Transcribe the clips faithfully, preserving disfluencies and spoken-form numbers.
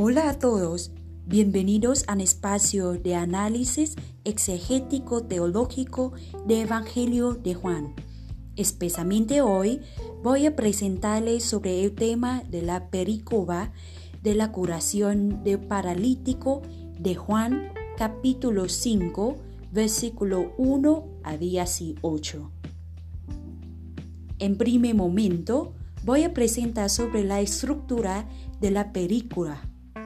Hola a todos, bienvenidos al espacio de análisis exegético teológico del Evangelio de Juan. Especialmente hoy voy a presentarles sobre el tema de la perícopa de la curación del paralítico de Juan capítulo cinco, versículo uno a dieciocho. En primer momento voy a presentar sobre la estructura de la perícopa.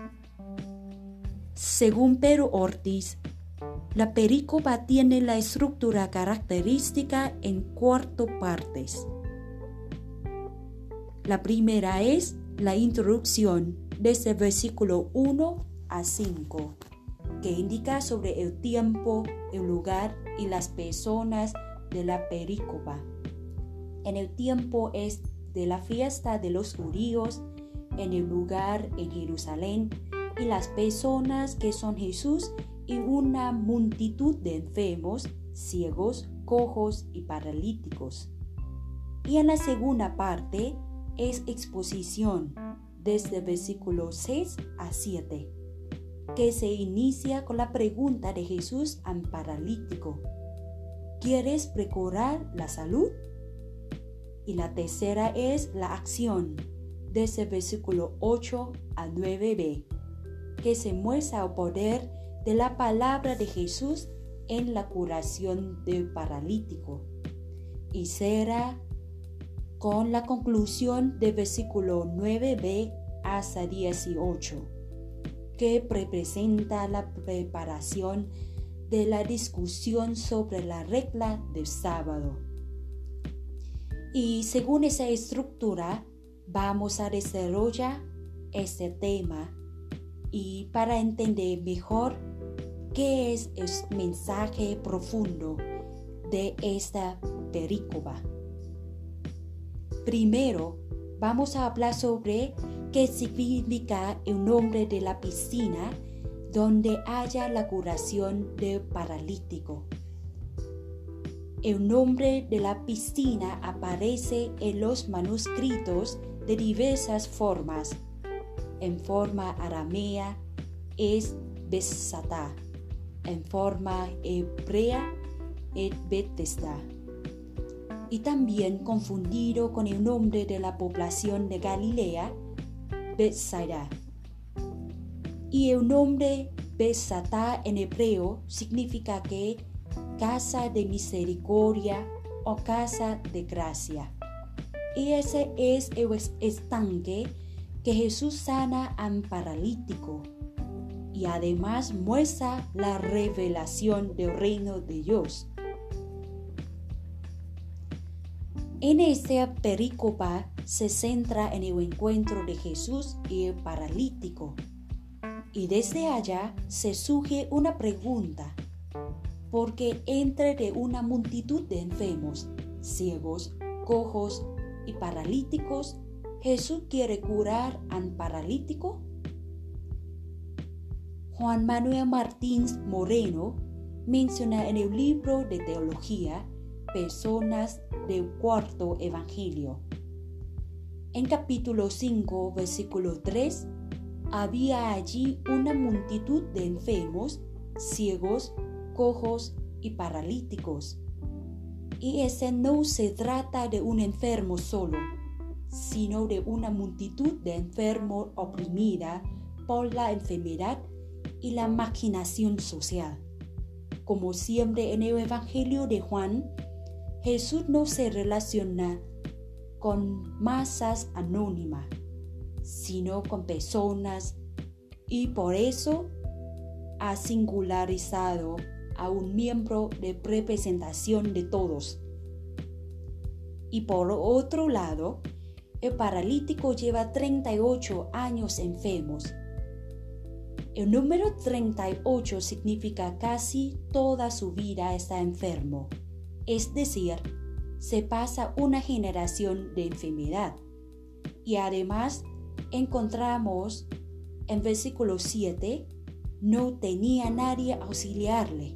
Según Pedro Ortiz, la perícopa tiene la estructura característica en cuatro partes. La primera es la introducción desde el versículo uno a cinco, que indica sobre el tiempo, el lugar y las personas de la perícopa. En el tiempo es de la fiesta de los judíos, en el lugar en Jerusalén, y las personas que son Jesús y una multitud de enfermos, ciegos, cojos y paralíticos. Y en la segunda parte es exposición, desde el versículo seis a siete, que se inicia con la pregunta de Jesús al paralítico: ¿quieres recobrar la salud? Y la tercera es la acción, desde el versículo ocho a nueve b, que se muestra el poder de la palabra de Jesús en la curación del paralítico. Y será con la conclusión del versículo nueve b hasta dieciocho, que representa la preparación de la discusión sobre la regla del sábado. Y según esa estructura, vamos a desarrollar este tema y para entender mejor qué es el mensaje profundo de esta perícopa. Primero, vamos a hablar sobre qué significa el nombre de la piscina donde haya la curación del paralítico. El nombre de la piscina aparece en los manuscritos de diversas formas. En forma aramea es Bethesda, en forma hebrea es Bethesda, y también confundido con el nombre de la población de Galilea, Bethsaida. Y el nombre Bethsaida en hebreo significa que casa de misericordia o casa de gracia. Y ese es el estanque que Jesús sana al paralítico y además muestra la revelación del reino de Dios. En esta perícopa se centra en el encuentro de Jesús y el paralítico, y desde allá se surge una pregunta: porque entre de una multitud de enfermos, ciegos, cojos y paralíticos, ¿Jesús quiere curar al paralítico? Juan Manuel Martins Moreno menciona en el libro de teología Personas del Cuarto Evangelio. En capítulo cinco, versículo tres, había allí una multitud de enfermos, ciegos, cojos y paralíticos. Y ese no se trata de un enfermo solo, sino de una multitud de enfermos oprimida por la enfermedad y la marginación social. Como siempre en el Evangelio de Juan, Jesús no se relaciona con masas anónimas, sino con personas, y por eso ha singularizado a un miembro de representación de todos. Y por otro lado, el paralítico lleva treinta y ocho años enfermos. El número treinta y ocho significa casi toda su vida está enfermo, es decir, se pasa una generación de enfermedad. Y además encontramos en versículo siete, no tenía nadie a auxiliarle.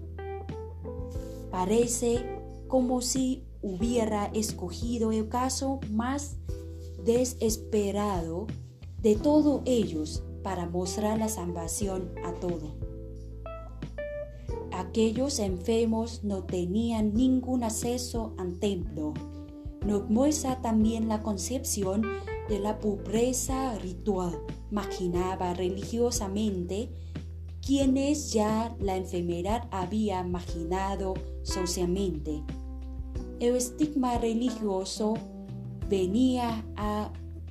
Parece como si hubiera escogido el caso más desesperado de todos ellos para mostrar la salvación a todos. Aquellos enfermos no tenían ningún acceso al templo. Nos muestra también la concepción de la pobreza ritual. Marginaba religiosamente quienes ya la enfermedad había marginado socialmente. El estigma religioso venía a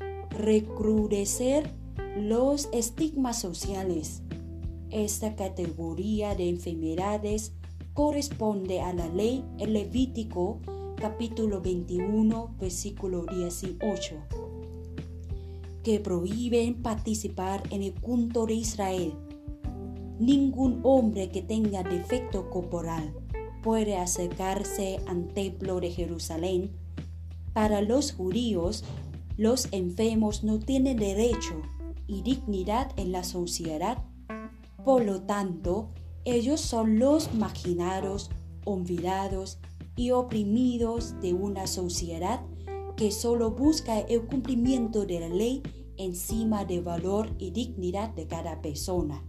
recrudecer los estigmas sociales. Esta categoría de enfermedades corresponde a la ley en Levítico capítulo veintiuno, versículo dieciocho, que prohíben participar en el culto de Israel. Ningún hombre que tenga defecto corporal puede acercarse al templo de Jerusalén. Para los judíos, los enfermos no tienen derecho y dignidad en la sociedad. Por lo tanto, ellos son los marginados, olvidados y oprimidos de una sociedad que solo busca el cumplimiento de la ley encima del valor y dignidad de cada persona.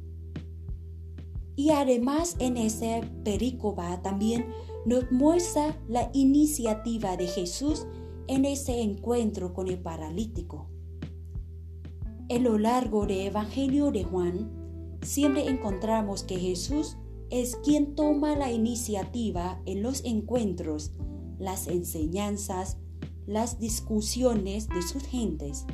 Y además en esa perícopa también nos muestra la iniciativa de Jesús en ese encuentro con el paralítico. En lo largo del Evangelio de Juan, siempre encontramos que Jesús es quien toma la iniciativa en los encuentros, las enseñanzas, las discusiones de sus gentes.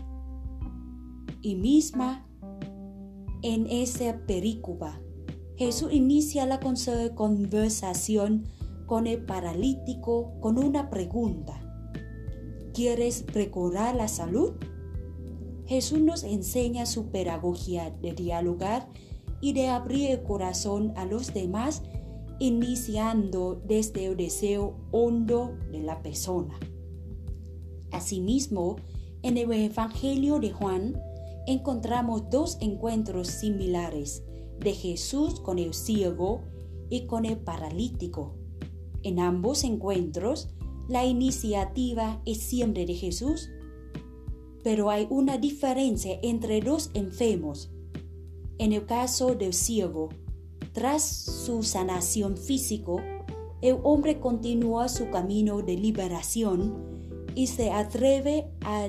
Y misma en esa perícopa, Jesús inicia la conversación con el paralítico con una pregunta. ¿Quieres recobrar la salud? Jesús nos enseña su pedagogía de dialogar y de abrir el corazón a los demás, iniciando desde el deseo hondo de la persona. Asimismo, en el Evangelio de Juan encontramos dos encuentros similares de Jesús con el ciego y con el paralítico. En ambos encuentros, la iniciativa es siempre de Jesús, pero hay una diferencia entre los enfermos. En el caso del ciego, tras su sanación física, el hombre continúa su camino de liberación y se atreve a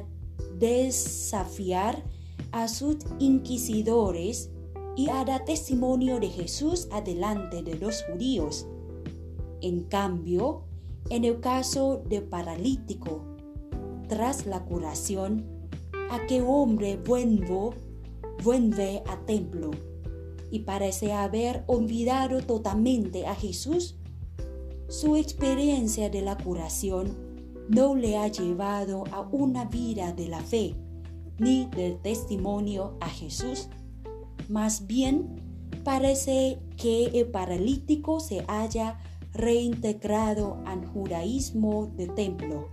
desafiar a sus inquisidores y a dar testimonio de Jesús adelante de los judíos. En cambio, en el caso del paralítico, tras la curación, aquel hombre vuelve, vuelve al templo y parece haber olvidado totalmente a Jesús. Su experiencia de la curación no le ha llevado a una vida de la fe ni del testimonio a Jesús. Más bien, parece que el paralítico se haya reintegrado al judaísmo del templo.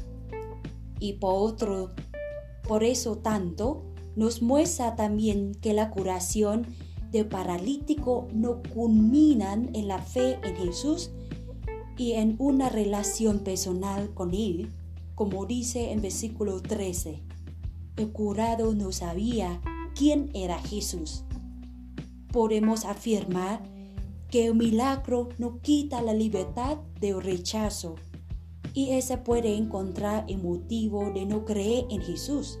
Y por otro, por eso tanto, nos muestra también que la curación del paralítico no culmina en la fe en Jesús y en una relación personal con Él, como dice en versículo trece. El curado no sabía quién era Jesús. Podemos afirmar que el milagro no quita la libertad del rechazo, y ese puede encontrar el motivo de no creer en Jesús.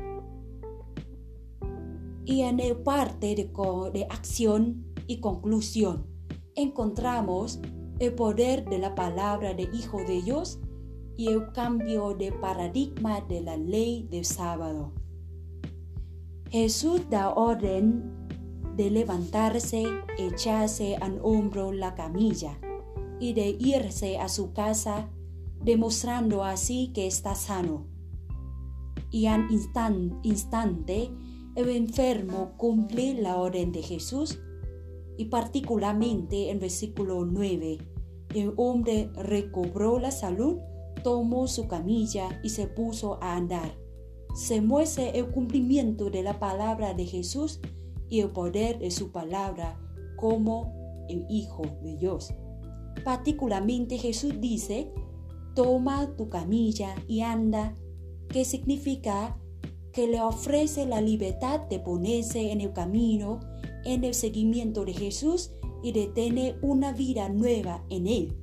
Y en el parte de, de acción y conclusión, encontramos el poder de la palabra de Hijo de Dios y el cambio de paradigma de la ley del sábado. Jesús da orden de levantarse, echarse al hombro la camilla y de irse a su casa, demostrando así que está sano. Y al instan- instante, el enfermo cumple la orden de Jesús, y particularmente en versículo nueve, el hombre recobró la salud, tomó su camilla y se puso a andar. Se muestra el cumplimiento de la palabra de Jesús y el poder de su palabra como el Hijo de Dios. Particularmente Jesús dice, toma tu camilla y anda, que significa que le ofrece la libertad de ponerse en el camino, en el seguimiento de Jesús y de tener una vida nueva en Él.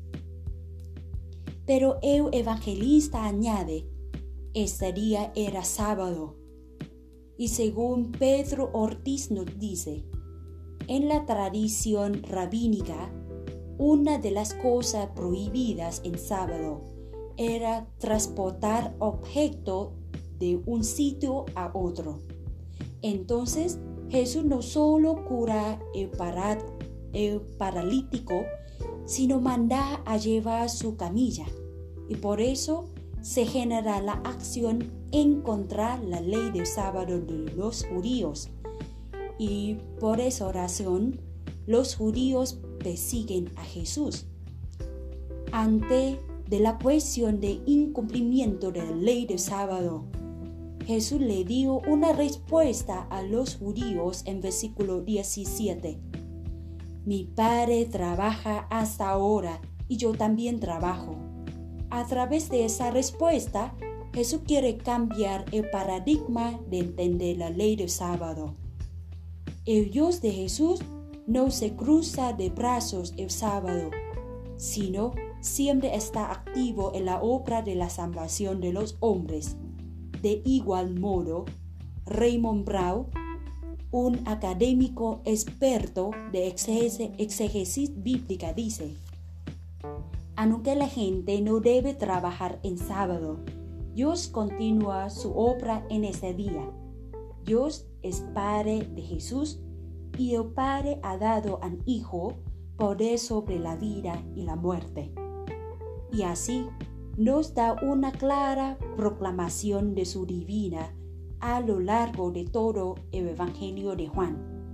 Pero el evangelista añade, este día era sábado. Y según Pedro Ortiz nos dice, en la tradición rabínica, una de las cosas prohibidas en sábado era transportar objetos de un sitio a otro. Entonces, Jesús no solo cura el, para, el paralítico, sino manda a llevar su camilla. Y por eso se genera la acción en contra la ley del sábado de los judíos. Y por esa razón, los judíos persiguen a Jesús. Ante de la cuestión de incumplimiento de la ley del sábado, Jesús le dio una respuesta a los judíos en versículo diecisiete. Mi Padre trabaja hasta ahora y yo también trabajo. A través de esa respuesta, Jesús quiere cambiar el paradigma de entender la ley del sábado. El Dios de Jesús no se cruza de brazos el sábado, sino siempre está activo en la obra de la salvación de los hombres. De igual modo, Raymond Brown, un académico experto de exégesis bíblica, dice: aunque la gente no debe trabajar en sábado, Dios continúa su obra en ese día. Dios es Padre de Jesús y el Padre ha dado al Hijo poder sobre la vida y la muerte. Y así nos da una clara proclamación de su divina a lo largo de todo el Evangelio de Juan.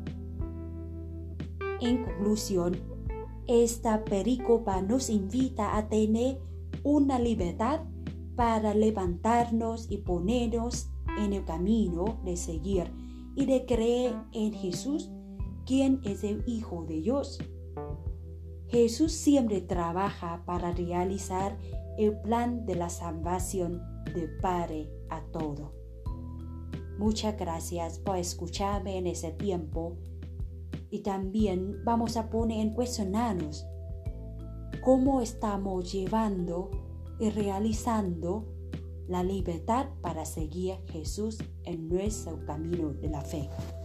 En conclusión, esta perícopa nos invita a tener una libertad para levantarnos y ponernos en el camino de seguir y de creer en Jesús, quien es el Hijo de Dios. Jesús siempre trabaja para realizar el plan de la salvación del Padre a todo. Muchas gracias por escucharme en ese tiempo y también vamos a poner en cuestionarnos cómo estamos llevando y realizando la libertad para seguir a Jesús en nuestro camino de la fe.